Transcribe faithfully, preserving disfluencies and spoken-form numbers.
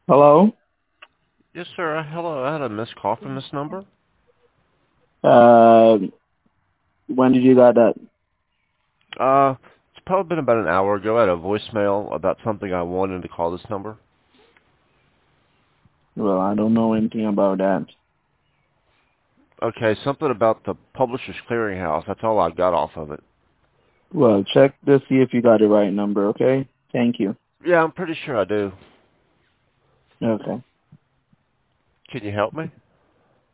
Hello? Yes, sir. Uh, Hello. I had a missed call from this number. Uh, when did you got that? Uh, it's probably been about an hour ago. I had a voicemail about something I wanted to call this number. Well, I don't know anything about that. Okay, something about the Publishers Clearinghouse. That's all I got off of it. Well, check to see if you got the right number, okay? Thank you. Yeah, I'm pretty sure I do. Okay. Can you help me?